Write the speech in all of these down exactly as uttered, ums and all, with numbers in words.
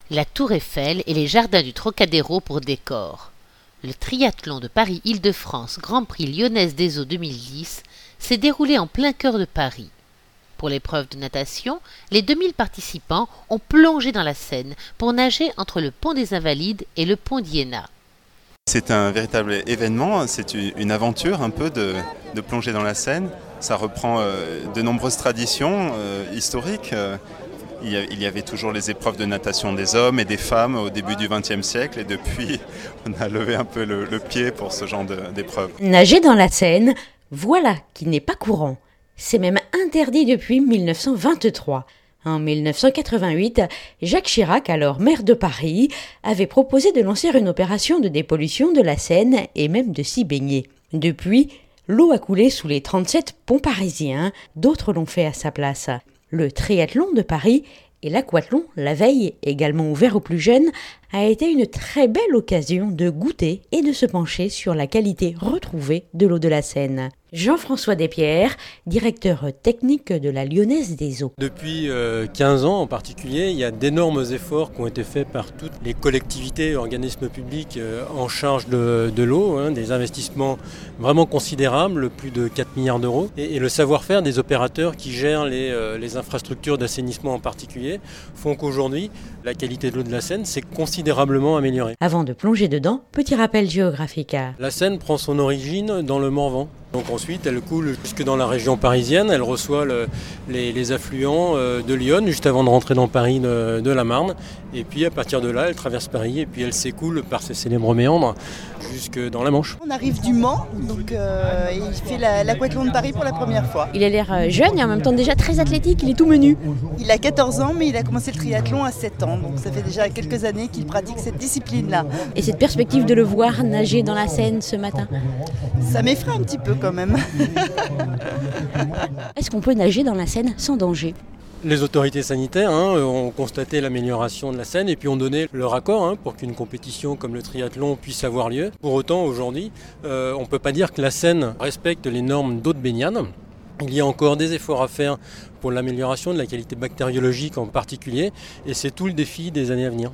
La Tour Eiffel et les jardins du Trocadéro pour décor. Le triathlon de Paris-Île-de-France Grand Prix Lyonnaise des Eaux deux mille dix s'est déroulé en plein cœur de Paris. Pour l'épreuve de natation, les deux mille participants ont plongé dans la Seine pour nager entre le pont des Invalides et le pont d'Iéna. C'est un véritable événement, c'est une aventure un peu de, de plonger dans la Seine. Ça reprend euh, de nombreuses traditions euh, historiques. Euh, il, y a, il y avait toujours les épreuves de natation des hommes et des femmes au début du vingtième siècle et depuis on a levé un peu le, le pied pour ce genre de, d'épreuves. Nager dans la Seine, voilà qui n'est pas courant. C'est même interdit depuis mille neuf cent vingt-trois. En mille neuf cent quatre-vingt-huit, Jacques Chirac, alors maire de Paris, avait proposé de lancer une opération de dépollution de la Seine et même de s'y baigner. Depuis, l'eau a coulé sous les trente-sept ponts parisiens, d'autres l'ont fait à sa place. Le triathlon de Paris et l'aquathlon, la veille, également ouvert aux plus jeunes, a été une très belle occasion de goûter et de se pencher sur la qualité retrouvée de l'eau de la Seine. Jean-François Despierres, directeur technique de la Lyonnaise des Eaux. Depuis euh, quinze ans en particulier, il y a d'énormes efforts qui ont été faits par toutes les collectivités et organismes publics euh, en charge de, de l'eau, hein, des investissements vraiment considérables, plus de quatre milliards d'euros, et, et le savoir-faire des opérateurs qui gèrent les, euh, les infrastructures d'assainissement en particulier font qu'aujourd'hui, la qualité de l'eau de la Seine s'est considérablement améliorée. Avant de plonger dedans, petit rappel géographique. La Seine prend son origine dans le Morvan. Donc ensuite, elle coule jusque dans la région parisienne, elle reçoit le, les, les affluents euh, de Lyon, juste avant de rentrer dans Paris de, de la Marne. Et puis à partir de là, elle traverse Paris et puis elle s'écoule par ses célèbres méandres jusque dans la Manche. On arrive du Mans, donc euh, il fait la, l'aquathlon de Paris pour la première fois. Il a l'air jeune et en même temps déjà très athlétique, il est tout menu. Il a quatorze ans, mais il a commencé le triathlon à sept ans, donc ça fait déjà quelques années qu'il pratique cette discipline-là. Et cette perspective de le voir nager dans la Seine ce matin, ça m'effraie un petit peu quand même. Est-ce qu'on peut nager dans la Seine sans danger ? Les autorités sanitaires hein, ont constaté l'amélioration de la Seine et puis ont donné leur accord hein, pour qu'une compétition comme le triathlon puisse avoir lieu. Pour autant, aujourd'hui, euh, on ne peut pas dire que la Seine respecte les normes d'eau de baignade. Il y a encore des efforts à faire pour l'amélioration de la qualité bactériologique en particulier et c'est tout le défi des années à venir.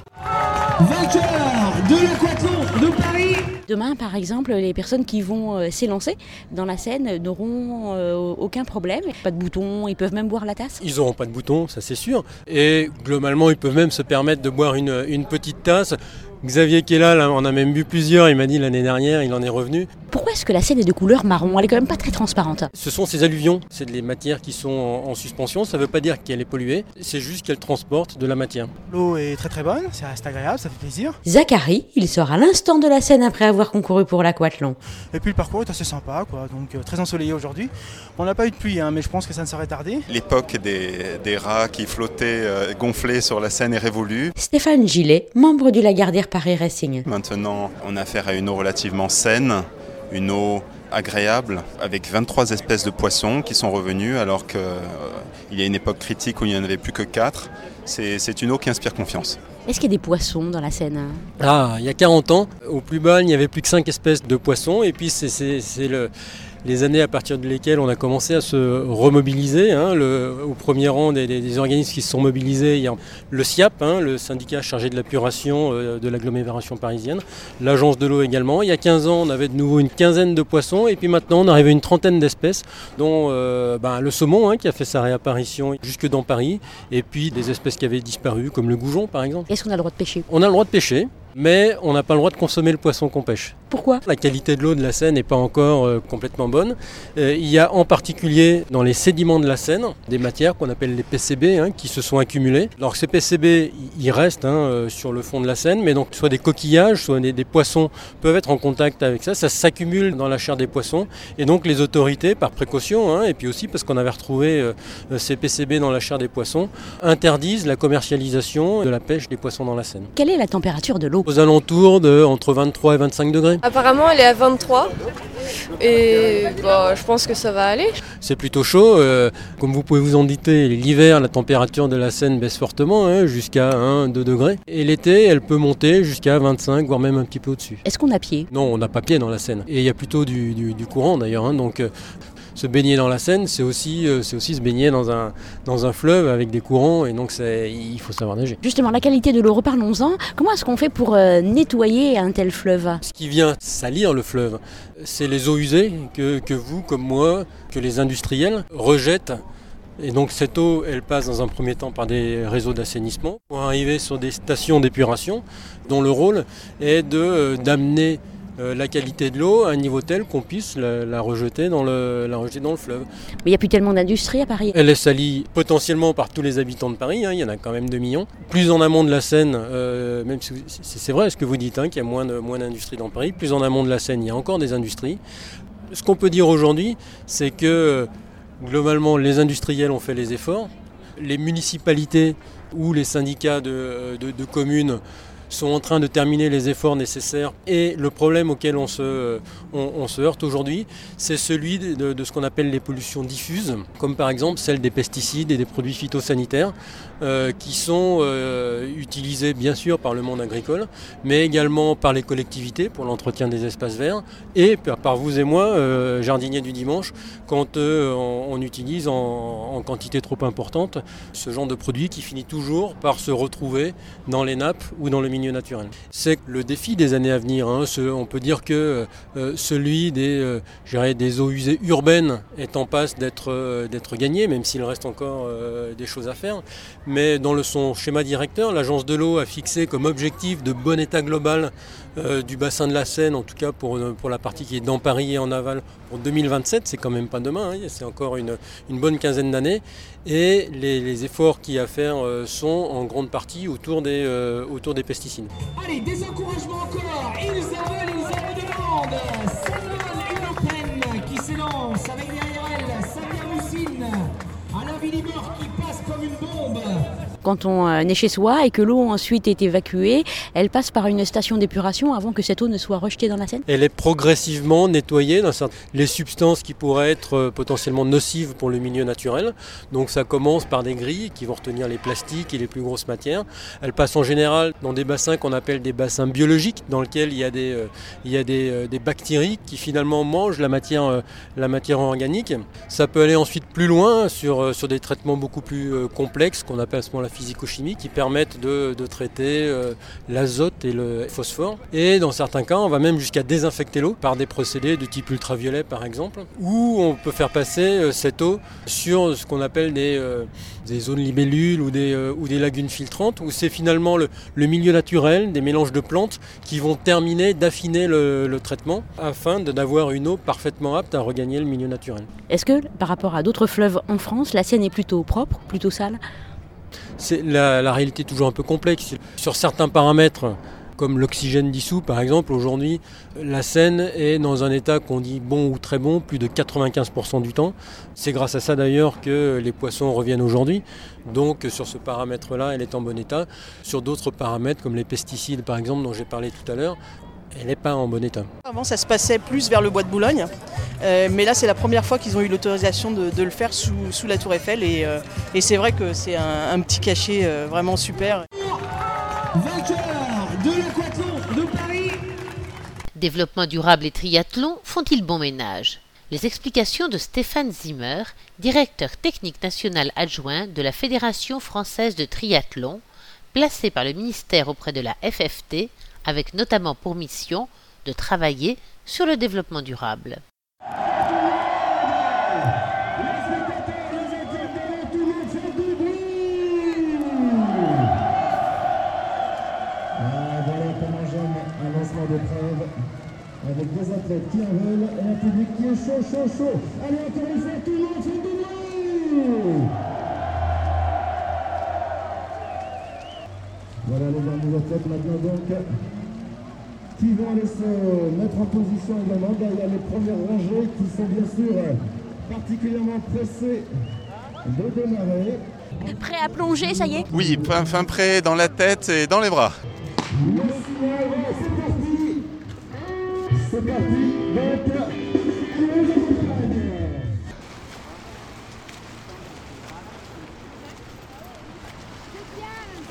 Vainqueur de l'aquathlon de Paris. Demain, par exemple, les personnes qui vont euh, s'élancer dans la Seine n'auront euh, aucun problème. Pas de boutons, ils peuvent même boire la tasse. Ils n'auront pas de boutons, ça c'est sûr. Et globalement, ils peuvent même se permettre de boire une, une petite tasse. Xavier qui est là, là, on a même bu plusieurs, il m'a dit l'année dernière, il en est revenu. Pourquoi est-ce que la Seine est de couleur marron ? Elle est quand même pas très transparente. Ce sont ces alluvions, c'est des matières qui sont en, en suspension, ça ne veut pas dire qu'elle est polluée, c'est juste qu'elle transporte de la matière. L'eau est très très bonne, c'est agréable, ça fait plaisir. Zachary, il sort à l'instant de la Seine après avoir concouru pour l'aquathlon. Et puis le parcours est assez sympa, quoi, donc euh, très ensoleillé aujourd'hui. On n'a pas eu de pluie, hein, mais je pense que ça ne serait tardé. L'époque des, des rats qui flottaient euh, gonflés sur la Seine est révolue. Stéphane Gillet, membre du Lagardère Paris Racing. Maintenant, on a affaire à une eau relativement saine, une eau agréable, avec vingt-trois espèces de poissons qui sont revenus, alors qu'il euh, y a une époque critique où il n'y en avait plus que quatre. C'est, c'est une eau qui inspire confiance. Est-ce qu'il y a des poissons dans la Seine ? Ah, il y a quarante ans, au plus bas, il n'y avait plus que cinq espèces de poissons, et puis c'est, c'est, c'est le... les années à partir de lesquelles on a commencé à se remobiliser. Hein, le, au premier rang des, des, des organismes qui se sont mobilisés, il y a le S I A P, hein, le syndicat chargé de l'apuration euh, de l'agglomération parisienne, l'agence de l'eau également. Il y a quinze ans, on avait de nouveau une quinzaine de poissons et puis maintenant on arrive à une trentaine d'espèces, dont euh, ben, le saumon hein, qui a fait sa réapparition jusque dans Paris, et puis des espèces qui avaient disparu comme le goujon par exemple. Est-ce qu'on a le droit de pêcher ? On a le droit de pêcher, mais on n'a pas le droit de consommer le poisson qu'on pêche. Pourquoi ? La qualité de l'eau de la Seine n'est pas encore euh, complètement bonne. Euh, il y a en particulier dans les sédiments de la Seine des matières qu'on appelle les P C B hein, qui se sont accumulées. Alors ces P C B, ils restent hein, euh, sur le fond de la Seine, mais donc soit des coquillages, soit des, des poissons peuvent être en contact avec ça. Ça s'accumule dans la chair des poissons et donc les autorités, par précaution, hein, et puis aussi parce qu'on avait retrouvé euh, ces P C B dans la chair des poissons, interdisent la commercialisation de la pêche des poissons dans la Seine. Quelle est la température de l'eau ? Aux alentours de entre vingt-trois et vingt-cinq degrés. Apparemment, elle est à vingt-trois et bah, je pense que ça va aller. C'est plutôt chaud. Euh, comme vous pouvez vous en douter, l'hiver, la température de la Seine baisse fortement, hein, jusqu'à un à deux degrés. Et l'été, elle peut monter jusqu'à vingt-cinq, voire même un petit peu au-dessus. Est-ce qu'on a pied ? Non, on n'a pas pied dans la Seine. Et il y a plutôt du, du, du courant d'ailleurs. Hein, donc, euh, se baigner dans la Seine, c'est aussi, euh, c'est aussi se baigner dans un, dans un fleuve avec des courants, et donc c'est, il faut savoir nager. Justement, la qualité de l'eau, reparlons-en. Comment est-ce qu'on fait pour euh, nettoyer un tel fleuve ? Ce qui vient salir le fleuve, c'est les eaux usées que, que vous, comme moi, que les industriels rejettent. Et donc cette eau, elle passe dans un premier temps par des réseaux d'assainissement pour arriver sur des stations d'épuration dont le rôle est de, d'amener la qualité de l'eau à un niveau tel qu'on puisse la, la, rejeter dans le, la rejeter dans le fleuve. Mais il n'y a plus tellement d'industrie à Paris. Elle est salie potentiellement par tous les habitants de Paris, hein, il y en a quand même deux millions. Plus en amont de la Seine, euh, même si c'est, c'est vrai ce que vous dites, hein, qu'il y a moins, de, moins d'industrie dans Paris, plus en amont de la Seine, il y a encore des industries. Ce qu'on peut dire aujourd'hui, c'est que globalement, les industriels ont fait les efforts. Les municipalités ou les syndicats de, de, de communes sont en train de terminer les efforts nécessaires. Et le problème auquel on se, on, on se heurte aujourd'hui, c'est celui de, de ce qu'on appelle les pollutions diffuses, comme par exemple celle des pesticides et des produits phytosanitaires, euh, qui sont euh, utilisés bien sûr par le monde agricole, mais également par les collectivités pour l'entretien des espaces verts, et par vous et moi, euh, jardiniers du dimanche, quand euh, on, on utilise en, en quantité trop importante ce genre de produit qui finit toujours par se retrouver dans les nappes ou dans le milieu naturel. C'est le défi des années à venir. Hein. Ce, on peut dire que euh, celui des, euh, je dirais, des eaux usées urbaines est en passe d'être, euh, d'être gagné, même s'il reste encore euh, des choses à faire. Mais dans le, son schéma directeur, l'Agence de l'eau a fixé comme objectif de bon état global euh, du bassin de la Seine, en tout cas pour, pour la partie qui est dans Paris et en aval, pour deux mille vingt-sept, c'est quand même pas demain, hein, c'est encore une, une bonne quinzaine d'années. Et les, les efforts qu'il y a à faire euh, sont en grande partie autour des, euh, autour des pesticides. Allez, des encouragements encore. Ils en veulent, ils en demandent. Samuel Unopen qui s'élance avec derrière elle Samia Moussine. Alain Villibert qui passe comme une bombe. Quand on est chez soi et que l'eau ensuite est évacuée, elle passe par une station d'épuration avant que cette eau ne soit rejetée dans la Seine ? Elle est progressivement nettoyée dans les substances qui pourraient être potentiellement nocives pour le milieu naturel. Donc ça commence par des grilles qui vont retenir les plastiques et les plus grosses matières. Elle passe en général dans des bassins qu'on appelle des bassins biologiques, dans lesquels il y a des, euh, il y a des, euh, des bactéries qui finalement mangent la matière, euh, la matière organique. Ça peut aller ensuite plus loin sur, euh, sur des traitements beaucoup plus euh, complexes qu'on appelle à ce moment-là physico-chimie qui permettent de, de traiter euh, l'azote et le phosphore. Et dans certains cas, on va même jusqu'à désinfecter l'eau par des procédés de type ultraviolet par exemple, où on peut faire passer euh, cette eau sur ce qu'on appelle des, euh, des zones libellules ou des, euh, ou des lagunes filtrantes, où c'est finalement le, le milieu naturel, des mélanges de plantes qui vont terminer d'affiner le, le traitement afin de, d'avoir une eau parfaitement apte à regagner le milieu naturel. Est-ce que par rapport à d'autres fleuves en France, la Seine est plutôt propre, plutôt sale ? C'est la, la réalité est toujours un peu complexe. Sur certains paramètres, comme l'oxygène dissous par exemple, aujourd'hui, la Seine est dans un état qu'on dit bon ou très bon, plus de quatre-vingt-quinze pour cent du temps. C'est grâce à ça d'ailleurs que les poissons reviennent aujourd'hui. Donc sur ce paramètre-là, elle est en bon état. Sur d'autres paramètres, comme les pesticides par exemple, dont j'ai parlé tout à l'heure, elle n'est pas en bon état. Avant, ça se passait plus vers le bois de Boulogne, euh, mais là, c'est la première fois qu'ils ont eu l'autorisation de, de le faire sous, sous la Tour Eiffel, et, euh, et c'est vrai que c'est un, un petit cachet euh, vraiment super. Vainqueur de l'aquathlon de Paris. Développement durable et triathlon font-ils bon ménage ? Les explications de Stéphane Zimmer, directeur technique national adjoint de la Fédération française de triathlon, placé par le ministère auprès de la F F T, avec notamment pour mission de travailler sur le développement durable. Avec des athlètes qui en veulent et un public qui est chaud, chaud, chaud. Allez, encore une fois, tout le monde fait du bruit. Voilà les derniers athlètes maintenant donc qui vont aller se mettre en position également. Là, il y a les premières rangées qui sont bien sûr particulièrement pressées de démarrer. Prêt à plonger, ça y est ? Oui, fin, fin prêt dans la tête et dans les bras. Le signal, c'est parti. C'est parti, donc,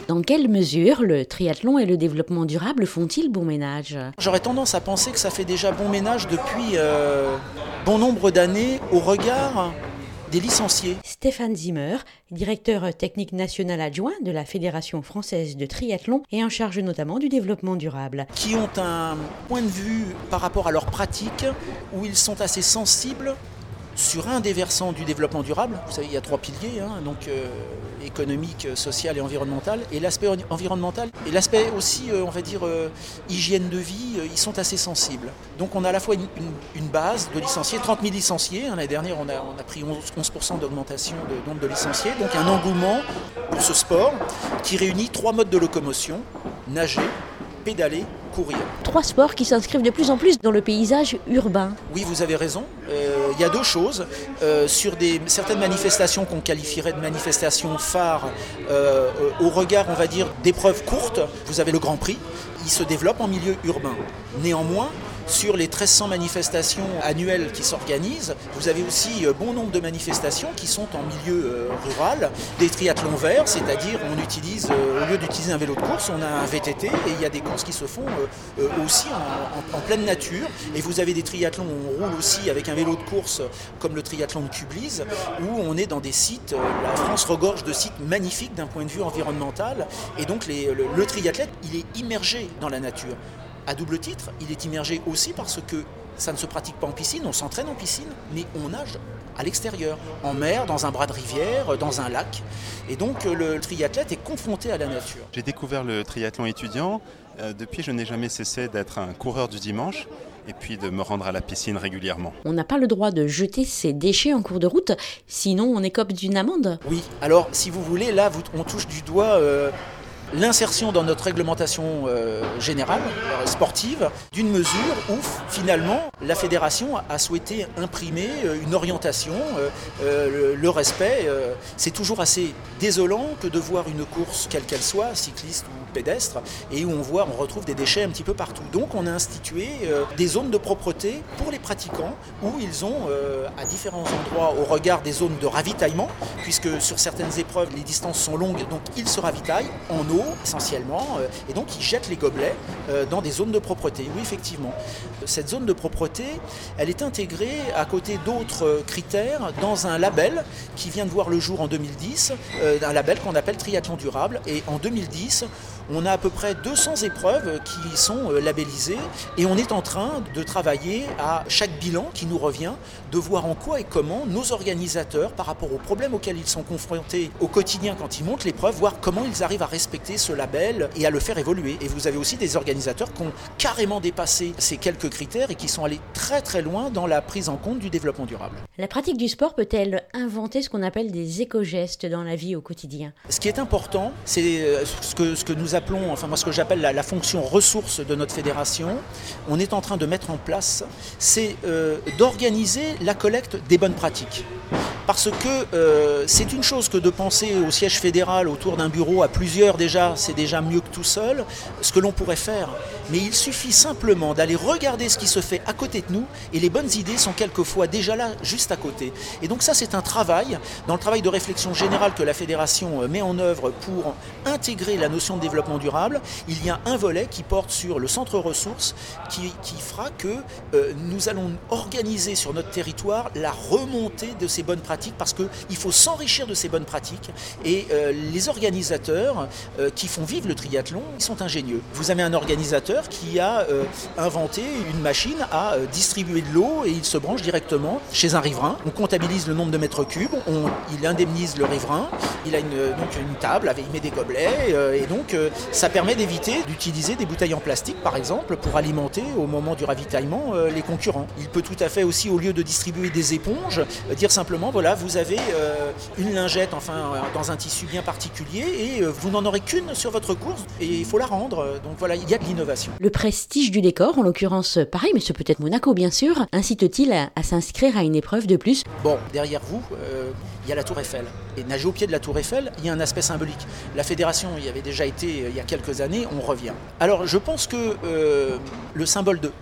Dans quelle mesure le triathlon et le développement durable font-ils bon ménage ? J'aurais tendance à penser que ça fait déjà bon ménage depuis euh, bon nombre d'années au regard des licenciés. Stéphane Zimmer, directeur technique national adjoint de la Fédération française de triathlon et en charge notamment du développement durable. Qui ont un point de vue par rapport à leurs pratiques où ils sont assez sensibles sur un des versants du développement durable. Vous savez, il y a trois piliers, hein, donc euh, économique, social et environnemental. Et l'aspect environnemental et l'aspect aussi, euh, on va dire, euh, hygiène de vie, euh, ils sont assez sensibles. Donc on a à la fois une, une, une base de licenciés, trente mille licenciés. Hein, l'année dernière, on a, on a pris onze pour cent d'augmentation de nombre de licenciés. Donc un engouement pour ce sport qui réunit trois modes de locomotion, nager, pédaler, courir. Trois sports qui s'inscrivent de plus en plus dans le paysage urbain. Oui, vous avez raison. Euh, il y a deux choses. Euh, sur des, certaines manifestations qu'on qualifierait de manifestations phares, euh, au regard, on va dire, d'épreuves courtes, vous avez le Grand Prix. Il se développe en milieu urbain. Néanmoins, sur les mille trois cents manifestations annuelles qui s'organisent, vous avez aussi bon nombre de manifestations qui sont en milieu euh, rural, des triathlons verts, c'est-à-dire on utilise, euh, au lieu d'utiliser un vélo de course, on a un V T T et il y a des courses qui se font euh, euh, aussi en, en, en pleine nature. Et vous avez des triathlons où on roule aussi avec un vélo de course comme le triathlon de Kublise, où on est dans des sites, euh, la France regorge de sites magnifiques d'un point de vue environnemental. Et donc les, le, le triathlète, il est immergé dans la nature. À double titre, il est immergé aussi parce que ça ne se pratique pas en piscine, on s'entraîne en piscine, mais on nage à l'extérieur, en mer, dans un bras de rivière, dans un lac. Et donc le triathlète est confronté à la nature. J'ai découvert le triathlon étudiant. Euh, depuis, je n'ai jamais cessé d'être un coureur du dimanche et puis de me rendre à la piscine régulièrement. On n'a pas le droit de jeter ses déchets en cours de route, sinon on écope d'une amende. Oui, alors si vous voulez, là on touche du doigt... Euh, l'insertion dans notre réglementation euh, générale, euh, sportive, d'une mesure où finalement la fédération a souhaité imprimer euh, une orientation, euh, euh, le, le respect. Euh, c'est toujours assez désolant que de voir une course, quelle qu'elle soit, cycliste ou pédestre, et où on voit, on retrouve des déchets un petit peu partout. Donc on a institué euh, des zones de propreté pour les pratiquants, où ils ont euh, à différents endroits, au regard des zones de ravitaillement, puisque sur certaines épreuves les distances sont longues, donc ils se ravitaillent en eau essentiellement, euh, et donc ils jettent les gobelets euh, dans des zones de propreté. Oui, effectivement. Cette zone de propreté, elle est intégrée à côté d'autres euh, critères dans un label qui vient de voir le jour en deux mille dix, euh, un label qu'on appelle Triathlon Durable, et en deux mille dix, on a à peu près deux cents épreuves qui sont euh, labellisées, et on est en train de travailler à chaque bilan qui nous revient, de voir en quoi et comment nos organisateurs, par rapport aux problèmes auxquels ils sont confrontés au quotidien quand ils montent l'épreuve, voir comment ils arrivent à respecter ce label et à le faire évoluer. Et vous avez aussi des organisateurs qui ont carrément dépassé ces quelques critères et qui sont allés très très loin dans la prise en compte du développement durable. La pratique du sport peut-elle inventer ce qu'on appelle des éco-gestes dans la vie au quotidien ? Ce qui est important, c'est ce que, ce que nous appelons, enfin moi ce que j'appelle la, la fonction ressource de notre fédération. On est en train de mettre en place, c'est euh, d'organiser la collecte des bonnes pratiques. Parce que euh, c'est une chose que de penser au siège fédéral autour d'un bureau à plusieurs déjà, c'est déjà mieux que tout seul, ce que l'on pourrait faire. Mais il suffit simplement d'aller regarder ce qui se fait à côté de nous et les bonnes idées sont quelquefois déjà là, juste à côté. Et donc ça c'est un travail, dans le travail de réflexion générale que la fédération met en œuvre pour intégrer la notion de développement durable. Il y a un volet qui porte sur le centre ressources qui, qui fera que euh, nous allons organiser sur notre territoire la remontée de ces bonnes pratiques parce qu'il faut s'enrichir de ces bonnes pratiques et euh, les organisateurs euh, qui font vivre le triathlon, ils sont ingénieux. Vous avez un organisateur qui a euh, inventé une machine à euh, distribuer de l'eau et il se branche directement chez un riverain. On comptabilise le nombre de mètres cubes, on, il indemnise le riverain, il a une, donc une table, avec, il met des gobelets euh, et donc euh, ça permet d'éviter d'utiliser des bouteilles en plastique par exemple pour alimenter au moment du ravitaillement euh, les concurrents. Il peut tout à fait aussi, au lieu de distribuer des éponges, euh, dire simplement voilà, vous avez euh, une lingette enfin euh, dans un tissu bien particulier et euh, vous n'en aurez qu'une sur votre course et il faut la rendre. Donc voilà, il y a de l'innovation. Le prestige du décor, en l'occurrence Paris, mais c'est peut-être Monaco bien sûr, incite-t-il à, à s'inscrire à une épreuve de plus ? Bon, derrière vous, euh, il y a la Tour Eiffel. Et nager au pied de la Tour Eiffel, il y a un aspect symbolique. La fédération y avait déjà été il y a quelques années, on revient. Alors je pense que euh, le symbole de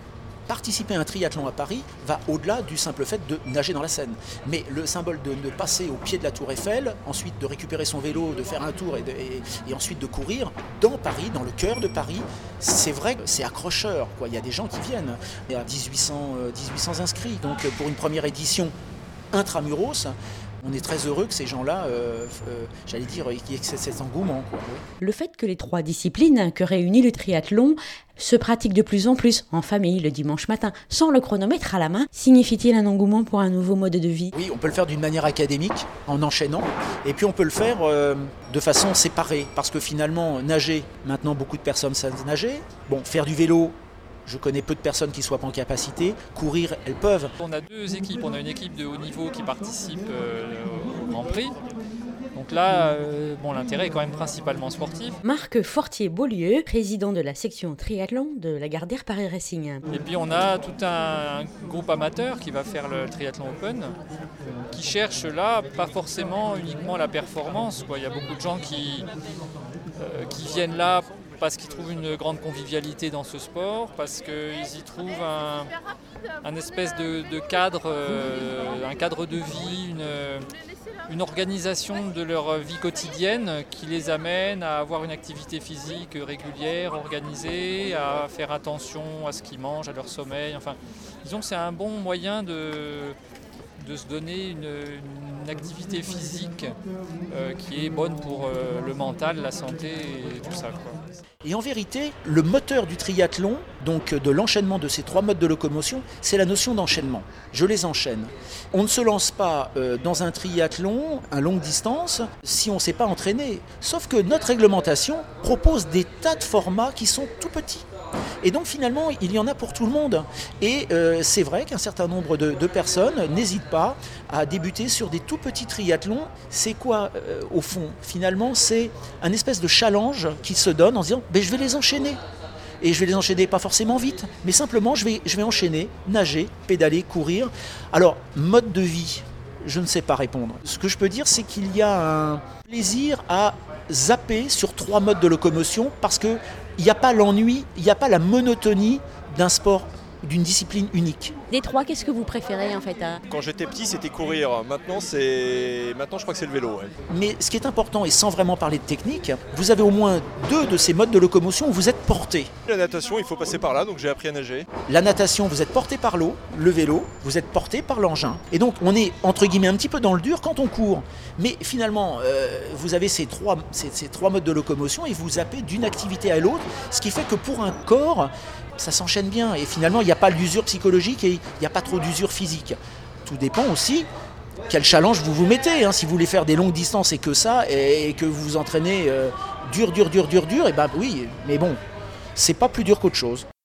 participer à un triathlon à Paris va au-delà du simple fait de nager dans la Seine. Mais le symbole de, de passer au pied de la Tour Eiffel, ensuite de récupérer son vélo, de faire un tour et, de, et, et ensuite de courir dans Paris, dans le cœur de Paris, c'est vrai que c'est accrocheur, quoi. Il y a des gens qui viennent. Il y a dix-huit cents inscrits. Donc pour une première édition intramuros, on est très heureux que ces gens-là, euh, euh, j'allais dire, qu'il y ait cet engouement, quoi. Le fait que les trois disciplines que réunit le triathlon se pratiquent de plus en plus en famille le dimanche matin, sans le chronomètre à la main, signifie-t-il un engouement pour un nouveau mode de vie ? Oui, on peut le faire d'une manière académique, en enchaînant, et puis on peut le faire euh, de façon séparée, parce que finalement, nager, maintenant beaucoup de personnes savent nager, bon, faire du vélo, je connais peu de personnes qui ne soient pas en capacité. Courir, elles peuvent. On a deux équipes. On a une équipe de haut niveau qui participe euh, au Grand Prix. Donc là, euh, bon, l'intérêt est quand même principalement sportif. Marc Fortier-Beaulieu, président de la section triathlon de la Gardère Paris Racing. Et puis on a tout un, un groupe amateur qui va faire le triathlon open, qui cherche là pas forcément uniquement la performance, quoi. Il y a beaucoup de gens qui, euh, qui viennent là parce qu'ils trouvent une grande convivialité dans ce sport, parce qu'ils y trouvent un, un espèce de, de cadre, euh, un cadre de vie, une, une organisation de leur vie quotidienne qui les amène à avoir une activité physique régulière, organisée, à faire attention à ce qu'ils mangent, à leur sommeil. Enfin, disons que c'est un bon moyen de, de se donner une, une activité physique euh, qui est bonne pour euh, le mental, la santé et tout ça, quoi. Et en vérité, le moteur du triathlon, donc de l'enchaînement de ces trois modes de locomotion, c'est la notion d'enchaînement. Je les enchaîne. On ne se lance pas euh, dans un triathlon à longue distance si on ne s'est pas entraîné. Sauf que notre réglementation propose des tas de formats qui sont tout petits. Et donc finalement, il y en a pour tout le monde. Et euh, c'est vrai qu'un certain nombre de, de personnes n'hésitent pas à débuter sur des tout petits triathlons. C'est quoi euh, au fond ? Finalement, c'est un espèce de challenge qui se donne en se disant ben, « je vais les enchaîner ». Et je vais les enchaîner pas forcément vite, mais simplement je vais, je vais enchaîner, nager, pédaler, courir. Alors, mode de vie, je ne sais pas répondre. Ce que je peux dire, c'est qu'il y a un plaisir à zapper sur trois modes de locomotion parce qu'il n'y a pas l'ennui, il n'y a pas la monotonie d'un sport, d'une discipline unique. Des trois, qu'est-ce que vous préférez en fait à... Quand j'étais petit, c'était courir. Maintenant, c'est... Maintenant je crois que c'est le vélo. Ouais. Mais ce qui est important, et sans vraiment parler de technique, vous avez au moins deux de ces modes de locomotion où vous êtes porté. La natation, il faut passer par là, donc j'ai appris à nager. La natation, vous êtes porté par l'eau. Le vélo, vous êtes porté par l'engin. Et donc, on est, entre guillemets, un petit peu dans le dur quand on court. Mais finalement, euh, vous avez ces trois, ces, ces trois modes de locomotion et vous zappez d'une activité à l'autre, ce qui fait que pour un corps, ça s'enchaîne bien. Et finalement, il n'y a pas l'usure psychologique et il n'y a pas trop d'usure physique. Tout dépend aussi quel challenge vous vous mettez. Hein. Si vous voulez faire des longues distances et que ça, et que vous vous entraînez euh, dur, dur, dur, dur, dur, et ben oui, mais bon, c'est pas plus dur qu'autre chose.